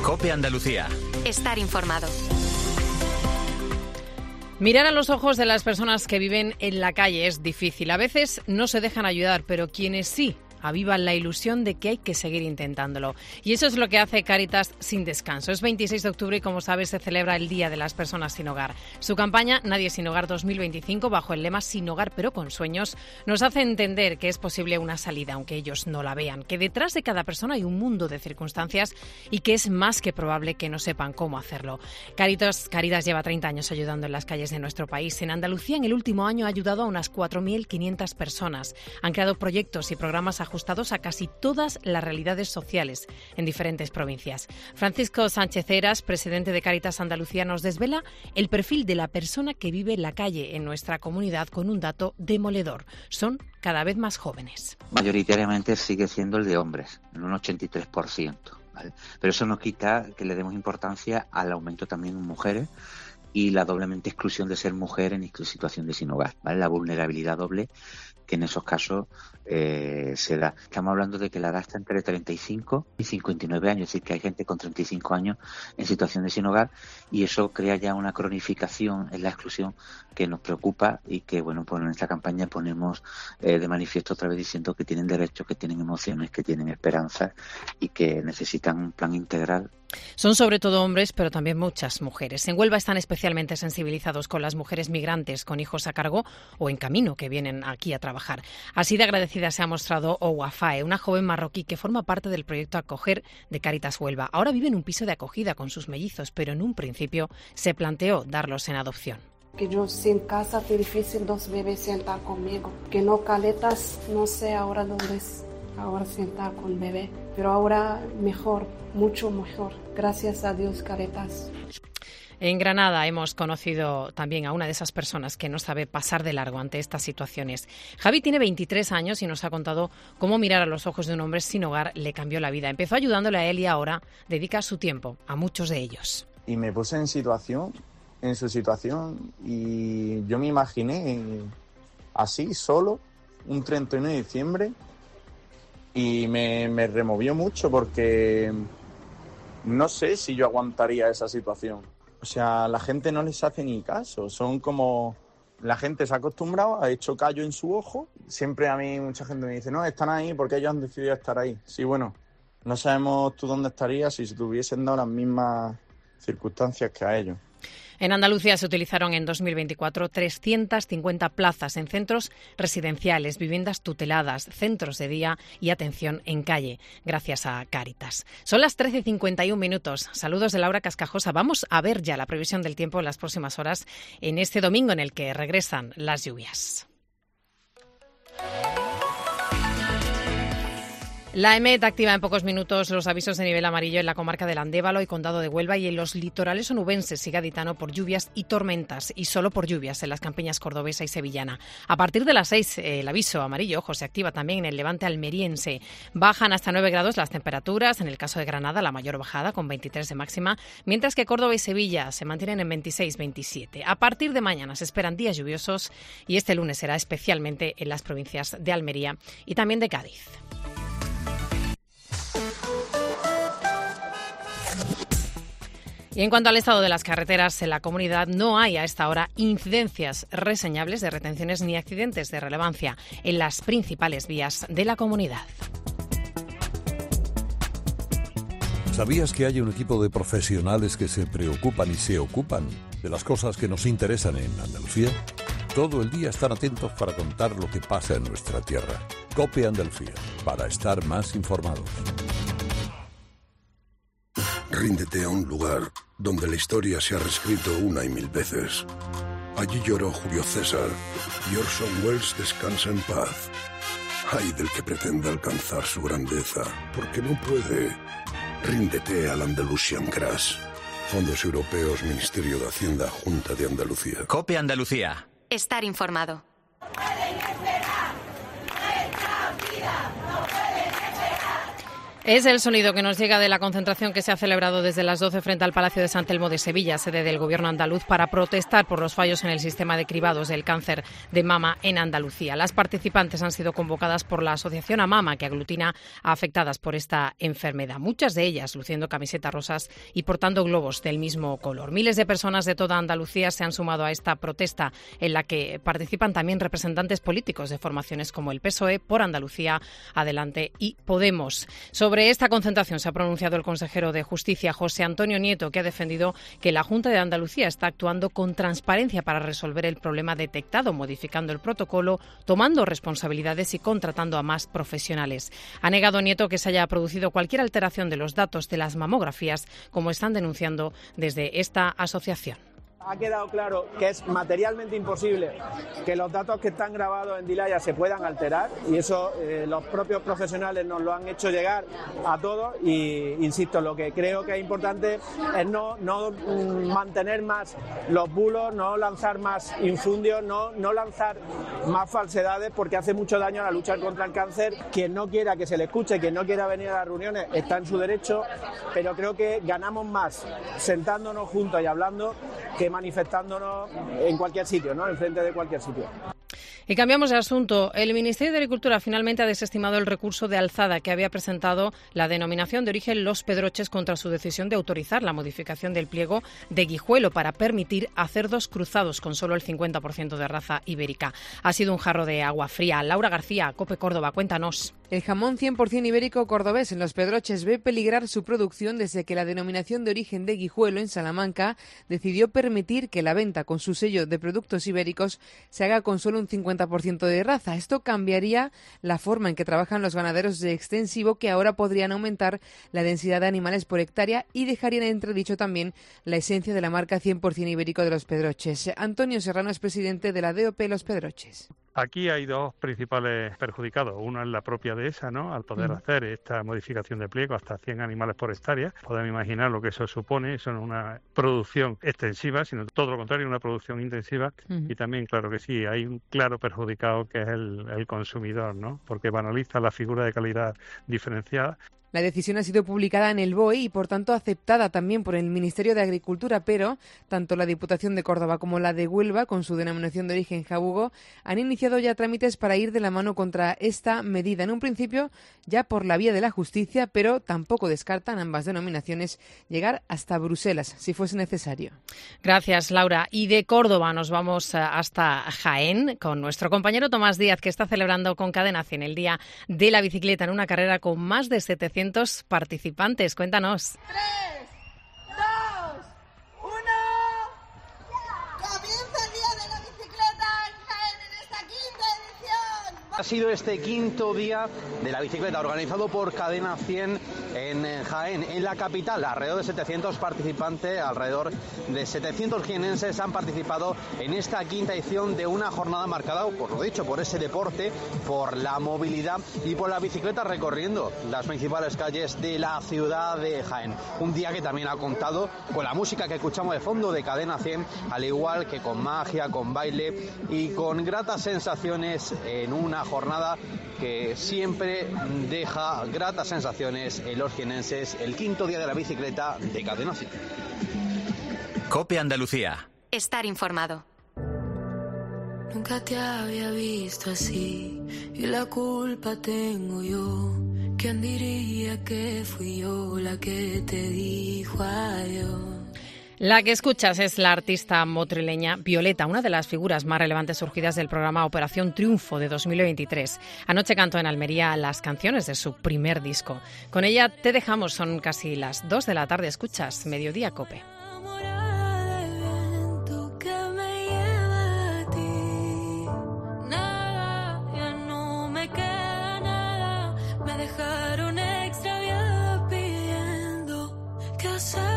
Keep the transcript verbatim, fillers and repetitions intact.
COPE Andalucía. Estar informado. Mirar a los ojos de las personas que viven en la calle es difícil. A veces no se dejan ayudar, pero quienes sí avivan la ilusión de que hay que seguir intentándolo. Y eso es lo que hace Cáritas sin descanso. Es veintiséis de octubre y, como sabes, se celebra el Día de las Personas Sin Hogar. Su campaña Nadie Sin Hogar dos mil veinticinco, bajo el lema Sin Hogar pero con sueños, nos hace entender que es posible una salida, aunque ellos no la vean, que detrás de cada persona hay un mundo de circunstancias y que es más que probable que no sepan cómo hacerlo. Cáritas, Cáritas lleva treinta años ayudando en las calles de nuestro país. En Andalucía, en el último año, ha ayudado a unas cuatro mil quinientas personas. Han creado proyectos y programas ajustados a casi todas las realidades sociales en diferentes provincias. Francisco Sánchez Heras, presidente de Cáritas Andalucía, nos desvela el perfil de la persona que vive en la calle en nuestra comunidad con un dato demoledor. Son cada vez más jóvenes. Mayoritariamente sigue siendo el de hombres, en un ochenta y tres por ciento, ¿vale? Pero eso no quita que le demos importancia al aumento también en mujeres y la doblemente exclusión de ser mujer en situación de sin hogar, ¿vale? La vulnerabilidad doble que en esos casos eh, se da. Estamos hablando de que la edad está entre treinta y cinco y cincuenta y nueve años, es decir, que hay gente con treinta y cinco años en situación de sin hogar, y eso crea ya una cronificación en la exclusión que nos preocupa y que, bueno, pues en esta campaña ponemos eh, de manifiesto otra vez diciendo que tienen derechos, que tienen emociones, que tienen esperanzas y que necesitan un plan integral. Son sobre todo hombres, pero también muchas mujeres. En Huelva están especialmente sensibilizados con las mujeres migrantes con hijos a cargo o en camino que vienen aquí a trabajar. Así de agradecida se ha mostrado Owa Fae, una joven marroquí que forma parte del proyecto Acoger de Cáritas Huelva. Ahora vive en un piso de acogida con sus mellizos, pero en un principio se planteó darlos en adopción. Que yo sin casa fue difícil dos bebés sentar conmigo. Que no caletas, no sé ahora dónde es. Ahora sentar con bebé, pero ahora mejor, mucho mejor. Gracias a Dios, Cáritas. En Granada hemos conocido también a una de esas personas que no sabe pasar de largo ante estas situaciones. Javi tiene veintitrés años y nos ha contado cómo mirar a los ojos de un hombre sin hogar le cambió la vida. Empezó ayudándole a él y ahora dedica su tiempo a muchos de ellos. Y me puse en situación, en su situación, y yo me imaginé así, solo, un treinta y uno de diciembre, y me, me removió mucho porque no sé si yo aguantaría esa situación. O sea, la gente no les hace ni caso. Son como... La gente se ha acostumbrado, ha hecho callo en su ojo. Siempre a mí mucha gente me dice, no, están ahí porque ellos han decidido estar ahí. Sí, bueno, no sabemos tú dónde estarías si se te hubiesen dado las mismas circunstancias que a ellos. En Andalucía se utilizaron en dos mil veinticuatro trescientas cincuenta plazas en centros residenciales, viviendas tuteladas, centros de día y atención en calle, gracias a Cáritas. Son las trece y cincuenta y un minutos. Saludos de Laura Cascajosa. Vamos a ver ya la previsión del tiempo en las próximas horas en este domingo en el que regresan las lluvias. La EMET activa en pocos minutos los avisos de nivel amarillo en la comarca del Andévalo y Condado de Huelva y en los litorales onubenses y gaditano por lluvias y tormentas, y solo por lluvias en las campiñas cordobesa y sevillana. A partir de las seis, eh, el aviso amarillo, ojo, se activa también en el levante almeriense. Bajan hasta nueve grados las temperaturas, en el caso de Granada la mayor bajada con veintitrés de máxima, mientras que Córdoba y Sevilla se mantienen en veintiséis veintisiete. A partir de mañana se esperan días lluviosos y este lunes será especialmente en las provincias de Almería y también de Cádiz. Y en cuanto al estado de las carreteras, en la comunidad no hay a esta hora incidencias reseñables de retenciones ni accidentes de relevancia en las principales vías de la comunidad. ¿Sabías que hay un equipo de profesionales que se preocupan y se ocupan de las cosas que nos interesan en Andalucía? Todo el día están atentos para contar lo que pasa en nuestra tierra. COPE Andalucía, para estar más informados. Ríndete a un lugar donde la historia se ha reescrito una y mil veces. Allí lloró Julio César y Orson Welles descansa en paz. Ay del que pretenda alcanzar su grandeza, porque no puede. Ríndete al Andalusian Crash. Fondos Europeos, Ministerio de Hacienda, Junta de Andalucía. COPE Andalucía. Estar informado. Es el sonido que nos llega de la concentración que se ha celebrado desde las doce frente al Palacio de San Telmo de Sevilla, sede del Gobierno andaluz, para protestar por los fallos en el sistema de cribados del cáncer de mama en Andalucía. Las participantes han sido convocadas por la Asociación AMAMA, que aglutina a afectadas por esta enfermedad, muchas de ellas luciendo camisetas rosas y portando globos del mismo color. Miles de personas de toda Andalucía se han sumado a esta protesta, en la que participan también representantes políticos de formaciones como el P S O E, Por Andalucía, Adelante y Podemos. Sobre Sobre esta concentración se ha pronunciado el consejero de Justicia, José Antonio Nieto, que ha defendido que la Junta de Andalucía está actuando con transparencia para resolver el problema detectado, modificando el protocolo, tomando responsabilidades y contratando a más profesionales. Ha negado Nieto que se haya producido cualquier alteración de los datos de las mamografías, como están denunciando desde esta asociación. Ha quedado claro que es materialmente imposible que los datos que están grabados en Dilaya se puedan alterar, y eso eh, los propios profesionales nos lo han hecho llegar a todos. Y insisto, lo que creo que es importante es no, no mantener más los bulos, no lanzar más infundios, no, no lanzar más falsedades, porque hace mucho daño a la lucha contra el cáncer. Quien no quiera que se le escuche, quien no quiera venir a las reuniones, está en su derecho, pero creo que ganamos más sentándonos juntos y hablando que manifestándonos en cualquier sitio, ¿no? Enfrente de cualquier sitio. Y cambiamos de asunto. El Ministerio de Agricultura finalmente ha desestimado el recurso de alzada que había presentado la denominación de origen Los Pedroches contra su decisión de autorizar la modificación del pliego de Guijuelo para permitir a cerdos cruzados con solo el cincuenta por ciento de raza ibérica. Ha sido un jarro de agua fría. Laura García, COPE Córdoba, cuéntanos. El jamón cien por ciento ibérico cordobés en Los Pedroches ve peligrar su producción desde que la denominación de origen de Guijuelo en Salamanca decidió permitir que la venta con su sello de productos ibéricos se haga con solo un cincuenta por ciento de raza. Esto cambiaría la forma en que trabajan los ganaderos de extensivo, que ahora podrían aumentar la densidad de animales por hectárea y dejarían en entredicho también la esencia de la marca cien por ciento ibérico de Los Pedroches. Antonio Serrano es presidente de la D O P Los Pedroches. Aquí hay dos principales perjudicados. Uno es la propia dehesa, ¿no? Al poder uh-huh. hacer esta modificación de pliego hasta cien animales por hectárea. Podemos imaginar lo que eso supone. Eso no es una producción extensiva, sino todo lo contrario, una producción intensiva. Uh-huh. Y también, claro que sí, hay un claro perjudicado que es el, el consumidor, ¿no? Porque banaliza la figura de calidad diferenciada. La decisión ha sido publicada en el B O E y, por tanto, aceptada también por el Ministerio de Agricultura, pero tanto la Diputación de Córdoba como la de Huelva, con su denominación de origen jabugo, han iniciado ya trámites para ir de la mano contra esta medida. En un principio, ya por la vía de la justicia, pero tampoco descartan ambas denominaciones llegar hasta Bruselas, si fuese necesario. Gracias, Laura. Y de Córdoba nos vamos hasta Jaén con nuestro compañero Tomás Díaz, que está celebrando con Cadena cien el Día de la Bicicleta en una carrera con más de setecientos participantes. Cuéntanos. Tres, dos, uno. Comienza el Día de la Bicicleta en Jaén en esta quinta edición. Ha sido este quinto Día de la Bicicleta organizado por Cadena cien en Jaén, en la capital. Alrededor de setecientos participantes, alrededor de setecientos jienenses han participado en esta quinta edición de una jornada marcada, por lo dicho, por ese deporte, por la movilidad y por la bicicleta recorriendo las principales calles de la ciudad de Jaén. Un día que también ha contado con la música que escuchamos de fondo de Cadena cien, al igual que con magia, con baile y con gratas sensaciones en una jornada que siempre deja gratas sensaciones en los jienenses, el quinto Día de la Bicicleta de Cadena cien. COPE Andalucía. Estar informado. Nunca te había visto así y la culpa tengo yo. ¿Quién diría que fui yo la que te dijo adiós? La que escuchas es la artista motrileña Violeta, una de las figuras más relevantes surgidas del programa Operación Triunfo de dos mil veintitrés. Anoche cantó en Almería las canciones de su primer disco. Con ella te dejamos, son casi las dos de la tarde. Escuchas Mediodía COPE. Dejaron extraviada pidiendo qué hacer.